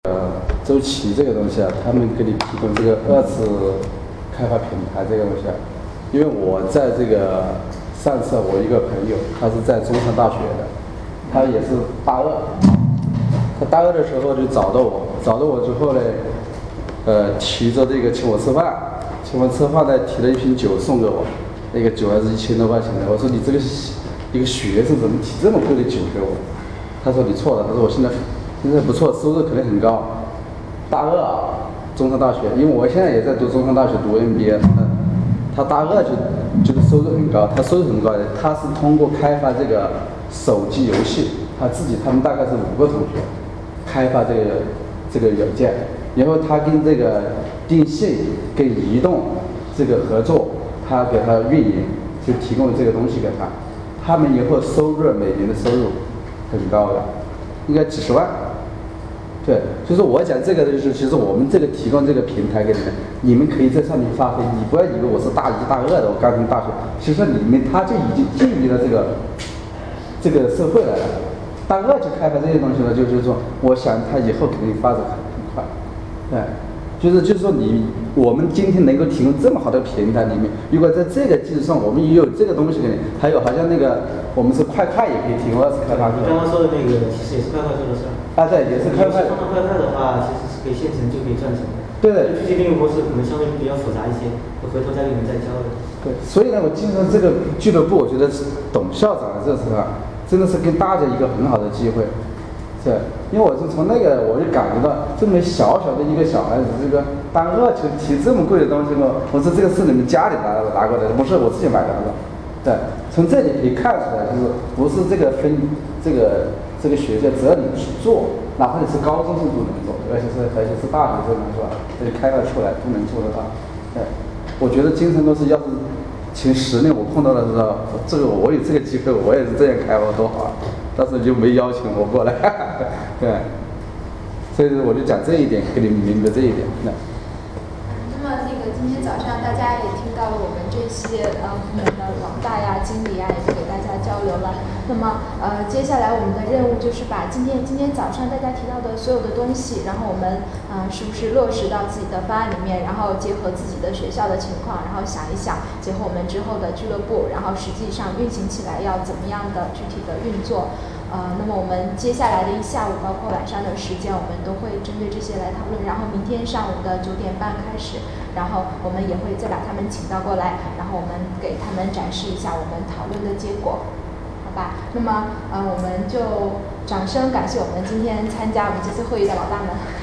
周琦这个东西啊，他们给你提供这个二次开发平台这个东西啊，因为我在这个上次我一个朋友，他是在中山大学的，他也是大二，他大二的时候就找到我之后呢，提着这个请我吃饭呢，提了一瓶酒送给我，那个酒还是1000多块钱的，我说你这个一个学生怎么提这么贵的酒给我？他说你错了，他说我现在不错，收入肯定很高。大二啊，中山大学，因为我现在也在读中山大学读 MBA，他大二就是收入很高，他收入很高的，他是通过开发这个手机游戏，他们大概是5个同学开发这个软件，然后他跟这个电信跟移动这个合作，他给他运营，就提供这个东西给他，他们以后每年的收入很高的，应该几十万。对，所以说我讲这个就是，其实我们这个提供这个平台给你们，你们可以在上面发挥。你不要以为我是大1大2的，我刚从大学，其实他就已经进入了这个社会来了。大2就开发这些东西了，就是说，我想他以后肯定发展很快。对，就是说我们今天能够提供这么好的平台里面，如果在这个基础上，我们也有这个东西给你，还有好像那个我们是快也可以提供2次开发。 你刚刚说的那个其实也是快做的事儿。 对，也是快。 上到快的话，其实是可以现成就可以赚钱的。 对。 具体运营模式可能相对比较复杂一些，我回头再给你们再教的。 对，所以呢，我进入这个俱乐部，我觉得董校长这是真的是跟大家一个很好的机会。是，因为我是从那个我就感觉到这么小的一个小孩子，这个大2就提这么贵的东西呢，我说这个是你们家里拿过来的，不是我自己买的。对，从这里可以看出来，就是不是这个分这个学校，只要你去做，哪怕你是高中生都能做，而且是大学生是吧？这开发出来都能做得到。对，我觉得精神公司要是前10年我碰到的时候，我有这个机会，我也是这样开发多好啊！但是就没邀请我过来，对，所以我就讲这一点，给你们明白这一点。 那么今天早上大家也听到了我们这些部门的老大呀、经理呀，也都给大家交流了。那么接下来我们的任务就是把今天早上大家提到的所有的东西，然后我们是不是落实到自己的方案里面，然后结合自己的学校的情况，然后想一想，结合我们之后的俱乐部，然后实际上运行起来要怎么样的具体的运作。那么我们接下来的一下午，包括晚上的时间，我们都会针对这些来讨论。然后明天上午的9点半开始，然后我们也会再把他们请到过来，然后我们给他们展示一下我们讨论的结果，好吧？那么我们就掌声感谢我们今天参加我们这次会议的老大们。